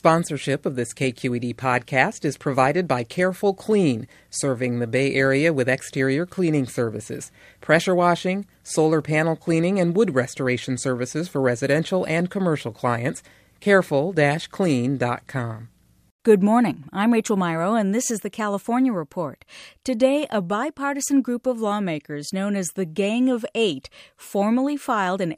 Sponsorship of this KQED podcast is provided by Careful Clean, serving the Bay Area with exterior cleaning services, pressure washing, solar panel cleaning, and wood restoration services for residential and commercial clients. Careful-clean.com. Good morning. I'm Rachel Myrow, and this is the California Report. Today, a bipartisan group of lawmakers known as the Gang of Eight formally filed an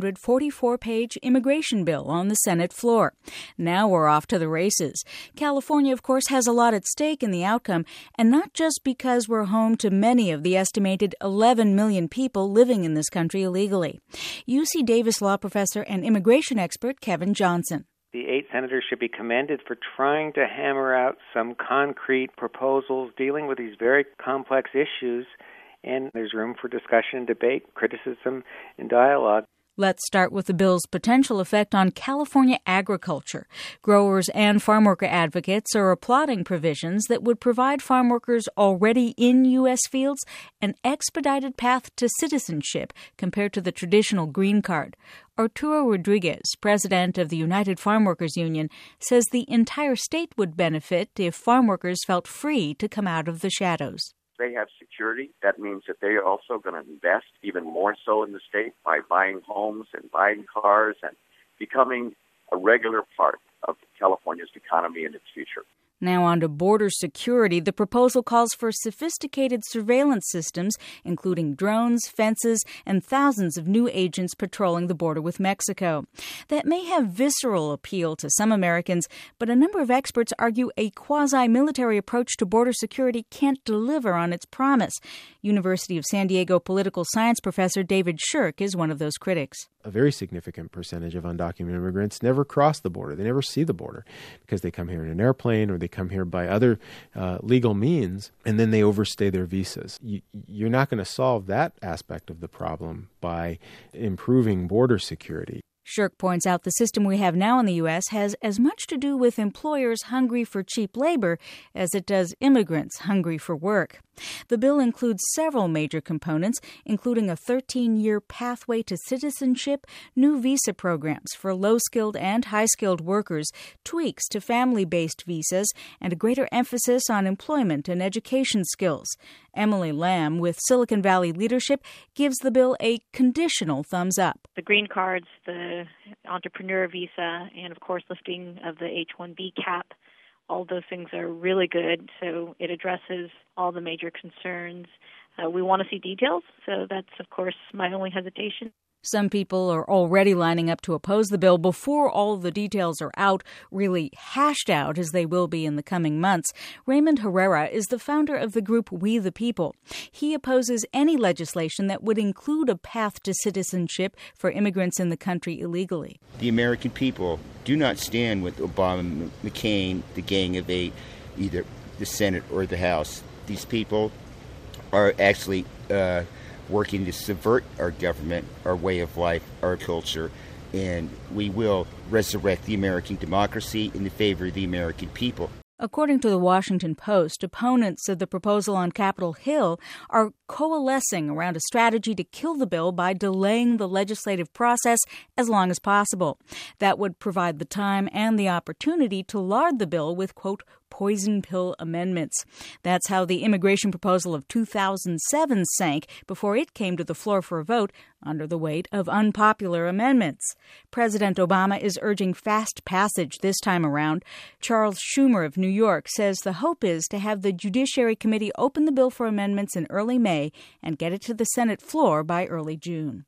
844-page immigration bill on the Senate floor. Now we're off to the races. California, of course, has a lot at stake in the outcome, and not just because we're home to many of the estimated 11 million people living in this country illegally. UC Davis law professor and immigration expert Kevin Johnson. The 8 senators should be commended for trying to hammer out some concrete proposals dealing with these very complex issues, and there's room for discussion, debate, criticism, and dialogue. Let's start with the bill's potential effect on California agriculture. Growers and farm worker advocates are applauding provisions that would provide farm workers already in U.S. fields an expedited path to citizenship compared to the traditional green card. Arturo Rodriguez, president of the United Farm Workers Union, says the entire state would benefit if farm workers felt free to come out of the shadows. They have security. That means that they are also going to invest even more so in the state by buying homes and buying cars and becoming a regular part of California's economy in its future. Now on to border security. The proposal calls for sophisticated surveillance systems, including drones, fences, and thousands of new agents patrolling the border with Mexico. That may have visceral appeal to some Americans, but a number of experts argue a quasi-military approach to border security can't deliver on its promise. University of San Diego political science professor David Shirk is one of those critics. A very significant percentage of undocumented immigrants never cross the border. They never see the border because they come here in an airplane or they come here by other legal means, and then they overstay their visas. You're not going to solve that aspect of the problem by improving border security. Shirk points out the system we have now in the U.S. has as much to do with employers hungry for cheap labor as it does immigrants hungry for work. The bill includes several major components, including a 13-year pathway to citizenship, new visa programs for low-skilled and high-skilled workers, tweaks to family-based visas, and a greater emphasis on employment and education skills. Emily Lamb, with Silicon Valley Leadership, gives the bill a conditional thumbs up. The green cards, the entrepreneur visa, and, of course, lifting of the H-1B cap. All those things are really good, so it addresses all the major concerns. We want to see details, so that's, of course, my only hesitation. Some people are already lining up to oppose the bill before all the details are out, really hashed out as they will be in the coming months. Raymond Herrera is the founder of the group We the People. He opposes any legislation that would include a path to citizenship for immigrants in the country illegally. The American people do not stand with Obama, McCain, the Gang of Eight, either the Senate or the House. These people are actually working to subvert our government, our way of life, our culture, and we will resurrect the American democracy in the favor of the American people. According to the Washington Post, opponents of the proposal on Capitol Hill are coalescing around a strategy to kill the bill by delaying the legislative process as long as possible. That would provide the time and the opportunity to lard the bill with, quote, poison pill amendments. That's how the immigration proposal of 2007 sank before it came to the floor for a vote under the weight of unpopular amendments. President Obama is urging fast passage this time around. Charles Schumer of New York says the hope is to have the Judiciary Committee open the bill for amendments in early May and get it to the Senate floor by early June.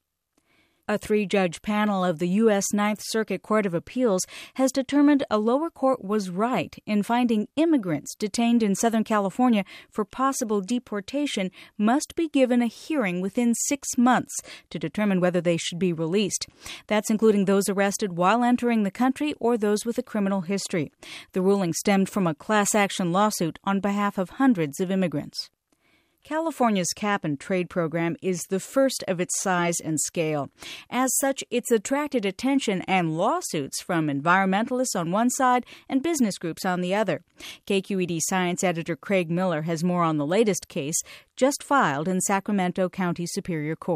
A 3-judge panel of the U.S. Ninth Circuit Court of Appeals has determined a lower court was right in finding immigrants detained in Southern California for possible deportation must be given a hearing within 6 months to determine whether they should be released. That's including those arrested while entering the country or those with a criminal history. The ruling stemmed from a class action lawsuit on behalf of hundreds of immigrants. California's cap-and-trade program is the first of its size and scale. As such, it's attracted attention and lawsuits from environmentalists on one side and business groups on the other. KQED science editor Craig Miller has more on the latest case, just filed in Sacramento County Superior Court.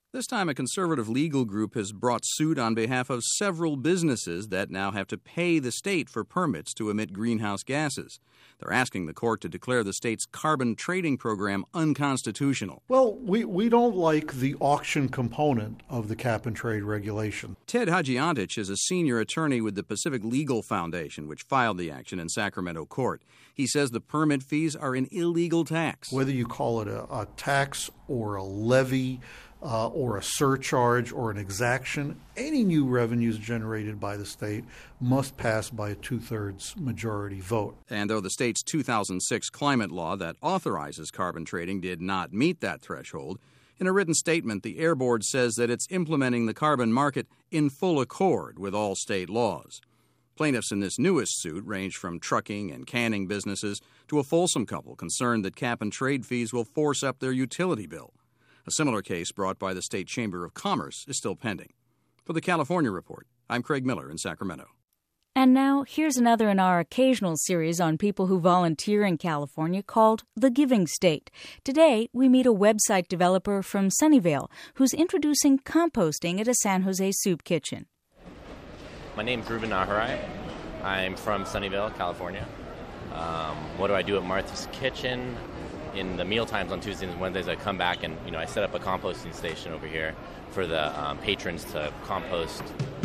This time, a conservative legal group has brought suit on behalf of several businesses that now have to pay the state for permits to emit greenhouse gases. They're asking the court to declare the state's carbon trading program unconstitutional. Well, we don't like the auction component of the cap-and-trade regulation. Ted Hadjiantich is a senior attorney with the Pacific Legal Foundation, which filed the action in Sacramento court. He says the permit fees are an illegal tax. Whether you call it a tax or a levy, or a surcharge or an exaction, any new revenues generated by the state must pass by a 2/3 majority vote. And though the state's 2006 climate law that authorizes carbon trading did not meet that threshold, in a written statement, the Air Board says that it's implementing the carbon market in full accord with all state laws. Plaintiffs in this newest suit range from trucking and canning businesses to a Folsom couple concerned that cap-and-trade fees will force up their utility bill. A similar case brought by the State Chamber of Commerce is still pending. For the California Report, I'm Craig Miller in Sacramento. And now, here's another in our occasional series on people who volunteer in California called The Giving State. Today, we meet a website developer from Sunnyvale who's introducing composting at a San Jose soup kitchen. My name's Ruben Naharai. I'm from Sunnyvale, California. What do I do at Martha's Kitchen? In the meal times on Tuesdays and Wednesdays, I come back and I set up a composting station over here for the patrons to compost.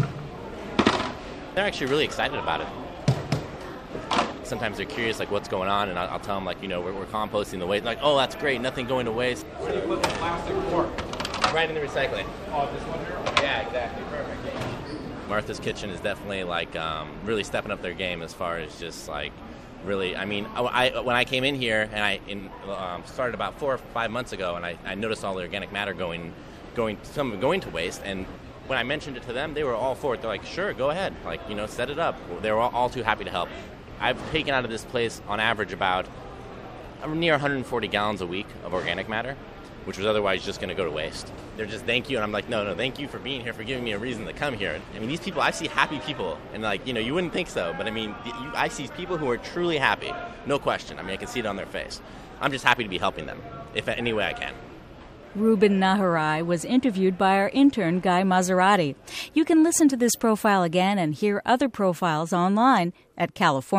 They're actually really excited about it. Sometimes they're curious, like, what's going on, and I'll tell them, like, we're composting the waste. Like, oh, that's great, nothing going to waste. Where do you put the plastic fork? Right in the recycling. Oh, this one here? Yeah, exactly, perfect. Martha's Kitchen is definitely, like, really stepping up their game as far as just, like, really, I mean, when I came in here, and I started about 4 or 5 months ago, and I noticed all the organic matter going to waste, and when I mentioned it to them, they were all for it. They're like, sure, go ahead, like, set it up. They were all too happy to help. I've taken out of this place, on average, about near 140 gallons a week of organic matter, which was otherwise just going to go to waste. They're just, thank you, and I'm like, no, thank you for being here, for giving me a reason to come here. I mean, these people, I see happy people, and like, you wouldn't think so, but I mean, I see people who are truly happy, no question. I mean, I can see it on their face. I'm just happy to be helping them, if any way I can. Ruben Naharai was interviewed by our intern, Guy Maserati. You can listen to this profile again and hear other profiles online at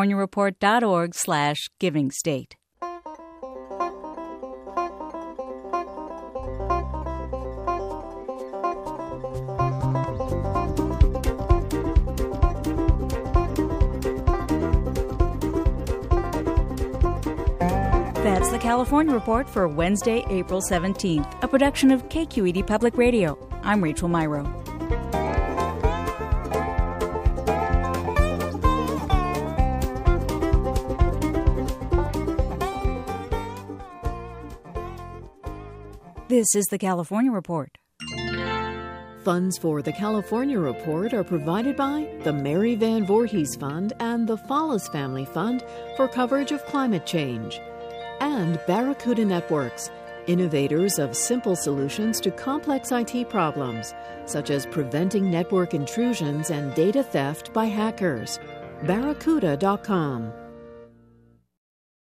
californiareport.org/givingstate. That's the California Report for Wednesday, April 17th, a production of KQED Public Radio. I'm Rachel Myrow. This is the California Report. Funds for the California Report are provided by the Mary Van Voorhees Fund and the Fallis Family Fund for coverage of climate change. And Barracuda Networks, innovators of simple solutions to complex IT problems, such as preventing network intrusions and data theft by hackers. Barracuda.com.